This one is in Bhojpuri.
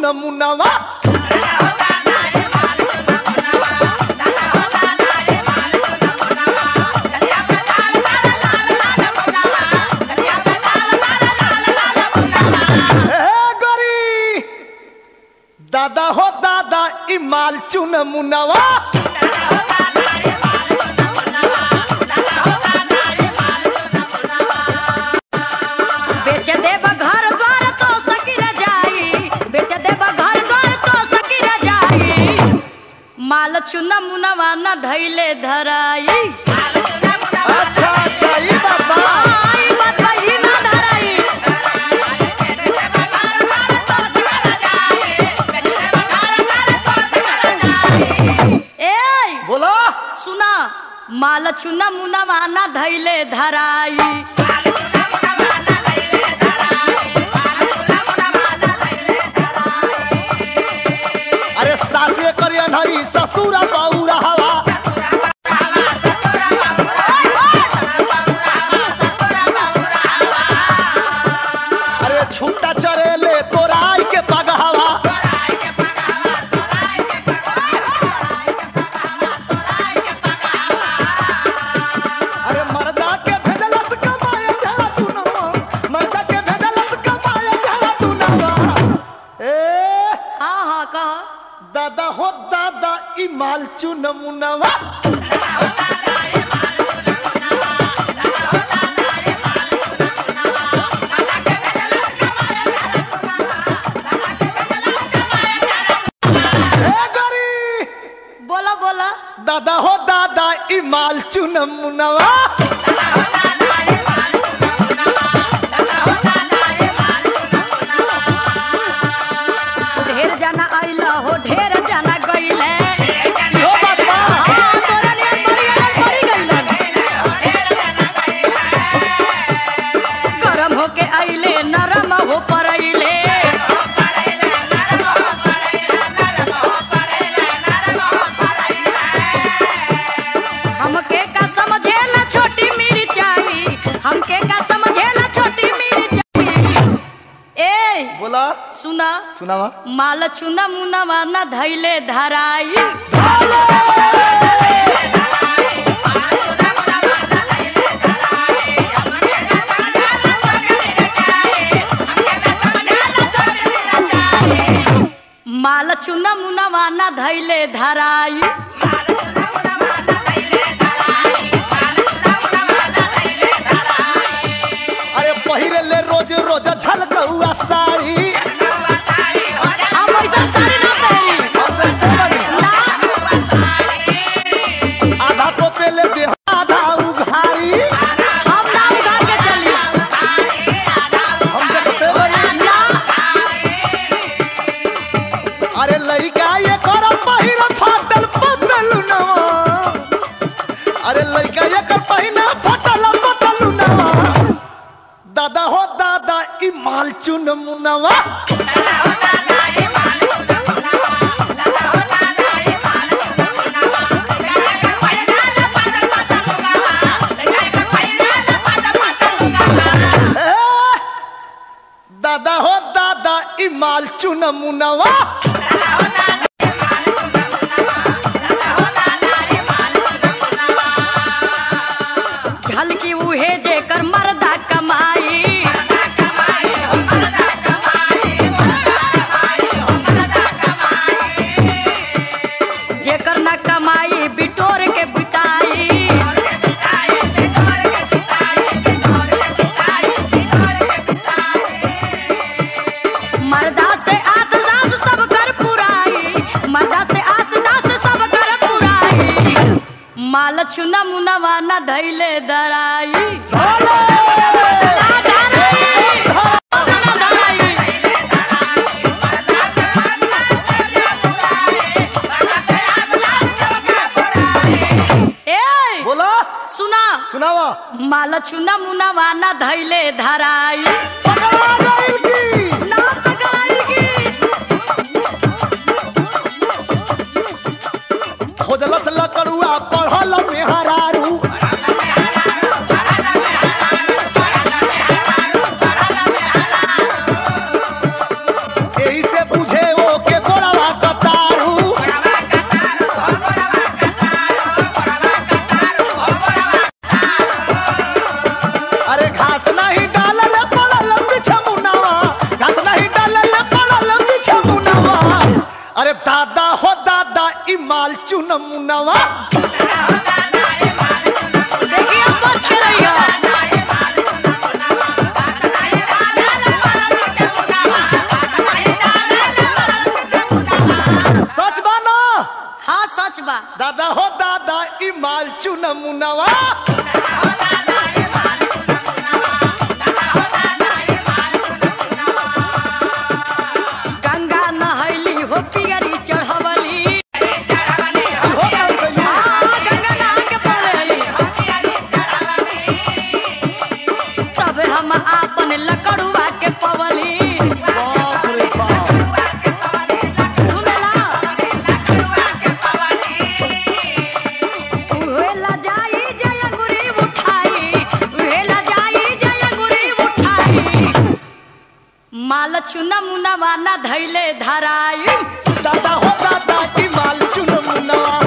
चुन मुनवा दादा हो दादा इमाल चुन मुनवा बेच देब घर द्वार तो सकी न जाई, बेच देब घर द्वार तो सकी न जाई, माल चुन मुनवा न धैले धराई। अच्छा अच्छा ये बाबा आई बात वही न धराई। ए बोला सुना माल चुन मुनवा न धैले धराई। अरे सासे करिया नरी ससुरा बाउरा हवा अरे छूटा चरेले तोराई के पगहवा अरे मर्दा के भेजलस कमाए जरा तू ना मर्दा के भेजलस कमाए जरा तू ना ए हाँ हाँ कह। दादा हो दादा इमाल चुन मुनवा बोला बोला दादा हो दादा इमाल चुन मुनवा ढेर जाना आइला हो ढेर जाना गइले हो बाबा हाँ, तोरा नियन बड़ी गइलन। गरम होके आइले नरम हो परइले हमके का समझेला छोटी मिर्चाई, हमके का समझेला छोटी मिर्चाई। ए बोला सुना सुनावा माल चुना मुनवा न धैले धराई। माल चुना मुनवा न धैले धराई। अरे पहिरे ले रोज रोज झलकौआ साड़ी हम ऐसा साड़ी ना पहनी। ना आधा तो पेले दे आधा उघारी हम ना उधार के चली। हम देखते बनी ना अरे लइका ये कर पहिरा फाटल बदल नवा अरे लइका ये कर पहिना फाटल बदल नवा दादा हो दादा इमाल चुन मुनवा ए, दादा हो दादा इमाल चुन मुनवा झलकी उहे जेकर मर्दा कमाई, जेकर न कमाई बिटोर के बिताई। मर्दा से आस दास सब कर पुराई, मर्दा से आस दास सब कर पुराई, माल चुना मुनवा न धैले धराई। ए बोला सुना सुनावा माल चुना मुनवा न धैले धराई। पकड़ा गइल की ना पकड़ाई खोजलस लकड़ुआ पढ़ल मेहरारू एही से बुझे चुनमुनवा देखिए अब बच के रहिए। सच बा ना? हाँ सच बा। दादा हो दादा ई माल चुनमुनवा गंगा नहैली हो पियरी चढ़वली गंगा नहा के पड़ेली तब हम आपन लकड़ुआ के पवली बाप रे बाप सुनला उहेला जाई जय गुरी उठाई उहेला जाई जय गुरी उठाई माल चुना मुना वाना धैले धराई दादा हो दादा ई माल चुनमुनवा